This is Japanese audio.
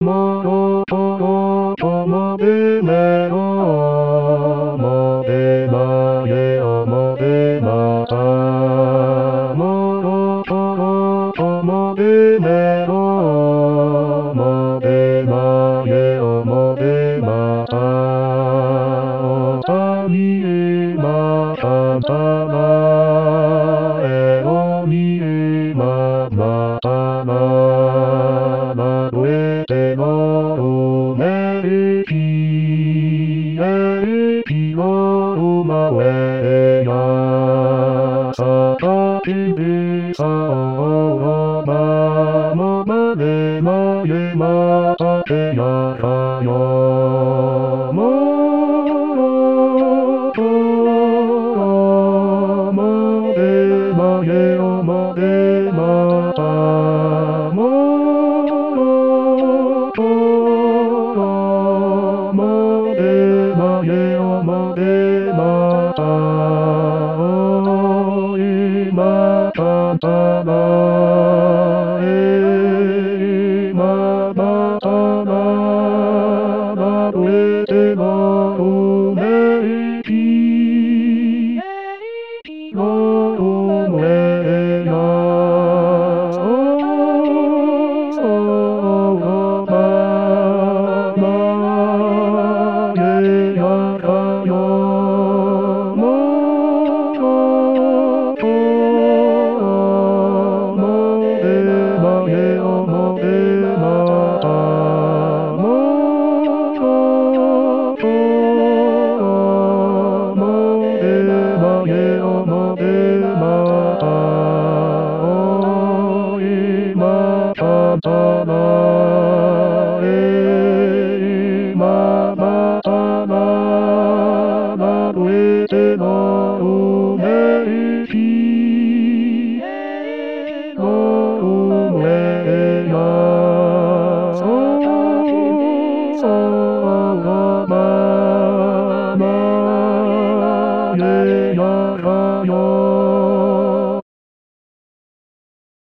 もろとろともでめろもでまえよもでまたもろとろともでめろもでまえよもでまたおたみえまたたまえろみえままたままどえてのめいきえきをまえやさたきびさおまもまでまえまたてやらよもとろもでまえよもでまたもとろもでまえよもでまたおいまたたまえままたままどえてのめいきのめやおままえやらよもろとろもでまえよもでまたもろとろもでまえよもでまたおいまたたまえままたままどえての